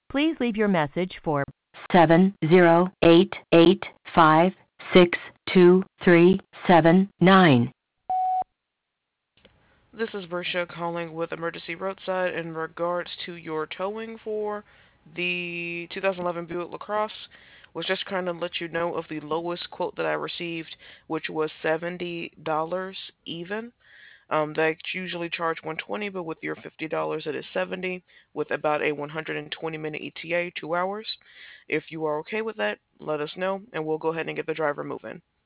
Please leave your message for 708856237. This is Versha calling with Emergency Roadside in regards to your towing for the 2011 Buick LaCrosse. Was just trying to let you know of the lowest quote that I received, which was $70 even. They usually charge 120, but with your $50 it is 70, with about a 120-minute ETA, 2 hours. If you are okay with that, let us know, and we'll go ahead and get the driver moving.